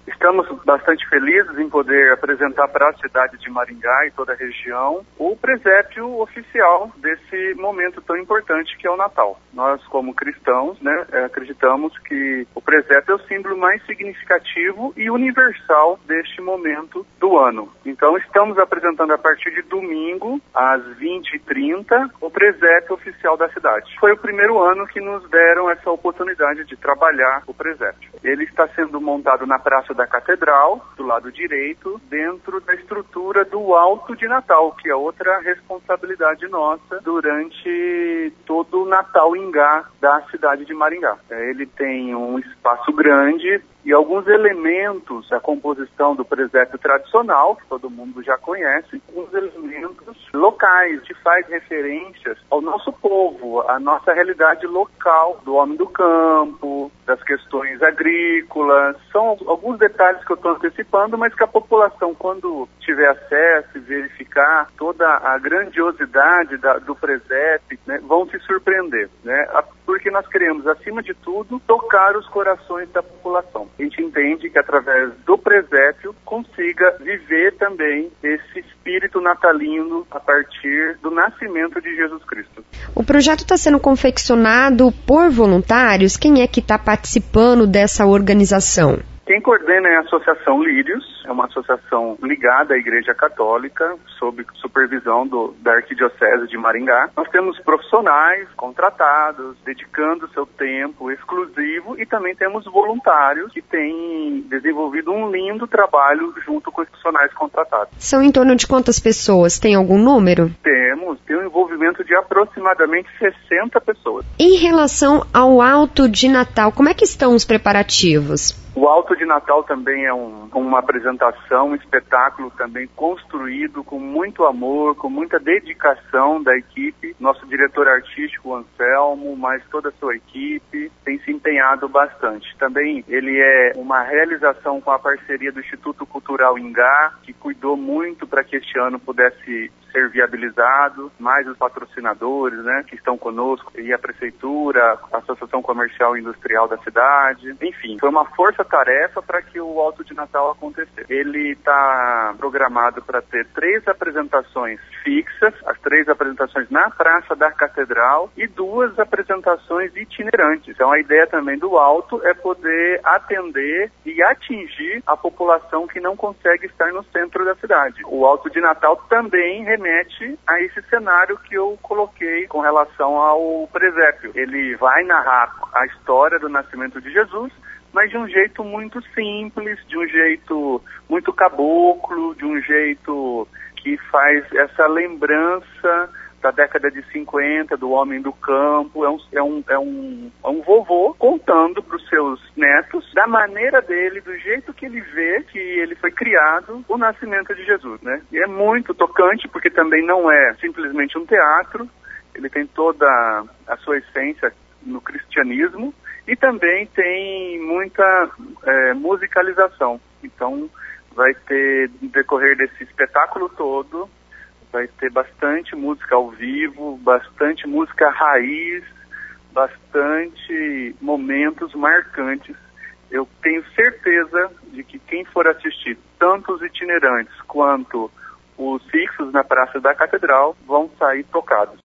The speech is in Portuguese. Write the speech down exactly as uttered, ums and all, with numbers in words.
Estamos bastante felizes em poder apresentar para a cidade de Maringá e toda a região o presépio oficial desse momento tão importante que é o Natal. Nós, como cristãos, né, acreditamos que o presépio é o símbolo mais significativo e universal deste momento do ano. Então, estamos apresentando a partir de domingo, às vinte e trinta, o presépio oficial da cidade. Foi o primeiro ano que nos deram essa oportunidade de trabalhar o presépio. Ele está sendo montado na Praça da Catedral, do lado direito, dentro da estrutura do Alto de Natal, que é outra responsabilidade nossa durante todo o Natal Ingá da cidade de Maringá. Ele tem um espaço grande e alguns elementos da composição do presépio tradicional, que todo mundo já conhece, alguns elementos locais, que faz referências ao nosso povo, à nossa realidade local, do homem do campo, das questões agrícolas. São alguns detalhes que eu estou antecipando, mas que a população, quando tiver acesso e verificar toda a grandiosidade da, do presépio, né, vão se surpreender, né? Porque nós queremos, acima de tudo, tocar os corações da população. A gente entende que através do presépio consiga viver também esse espírito natalino a partir do nascimento de Jesus Cristo. O projeto está sendo confeccionado por voluntários? Quem é que está participando dessa organização? Quem coordena é a Associação Lírios, é uma associação ligada à Igreja Católica, sob supervisão do, da Arquidiocese de Maringá. Nós temos profissionais contratados, dedicando seu tempo exclusivo, e também temos voluntários que têm desenvolvido um lindo trabalho junto com os profissionais contratados. São em torno de quantas pessoas? Tem algum número? Temos, tem um envolvimento de aproximadamente sessenta pessoas. Em relação ao Alto de Natal, como é que estão os preparativos? O Alto de Natal também é um, uma apresentação, um espetáculo também construído com muito amor, com muita dedicação da equipe. Nosso diretor artístico, Anselmo, mas toda a sua equipe tem se empenhado bastante. Também ele é uma realização com a parceria do Instituto Cultural Ingá, que cuidou muito para que este ano pudesse ser viabilizado, mais os patrocinadores, né, que estão conosco, e a Prefeitura, a Associação Comercial e Industrial da cidade. Enfim, foi uma força-tarefa para que o Alto de Natal acontecesse. Ele está programado para ter três apresentações fixas, as três apresentações na Praça da Catedral e duas apresentações itinerantes. Então a ideia também do Alto é poder atender e atingir a população que não consegue estar no centro da cidade. O Alto de Natal também remete a esse cenário que eu coloquei com relação ao presépio. Ele vai narrar a história do nascimento de Jesus, mas de um jeito muito simples, de um jeito muito caboclo, de um jeito que faz essa lembrança da década de cinquenta, do homem do campo. É um, é um, é um, é um vovô contando para os seus netos, da maneira dele, do jeito que ele vê que ele foi criado, o nascimento de Jesus, né? E é muito tocante, porque também não é simplesmente um teatro, ele tem toda a sua essência no cristianismo, e também tem muita é, musicalização. Então, vai ter, no decorrer desse espetáculo todo, vai ter bastante música ao vivo, bastante música raiz, bastante momentos marcantes. Eu tenho certeza de que quem for assistir, tanto os itinerantes quanto os fixos na Praça da Catedral, vão sair tocados.